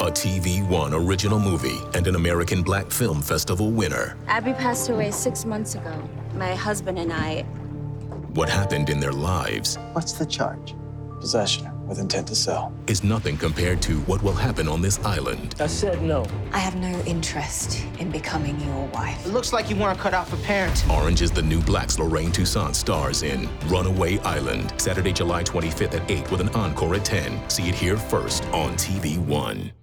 a TV One original movie and an American Black Film Festival winner. Abby passed away 6 months ago. My husband and I... What happened in their lives... What's the charge? Possession with intent to sell. ...is nothing compared to what will happen on this island. I said no. I have no interest in becoming your wife. It looks like you want to cut out for parenting. Orange is the New Black's Lorraine Toussaint stars in Runaway Island, Saturday, July 25th at 8 with an encore at 10. See it here first on TV One.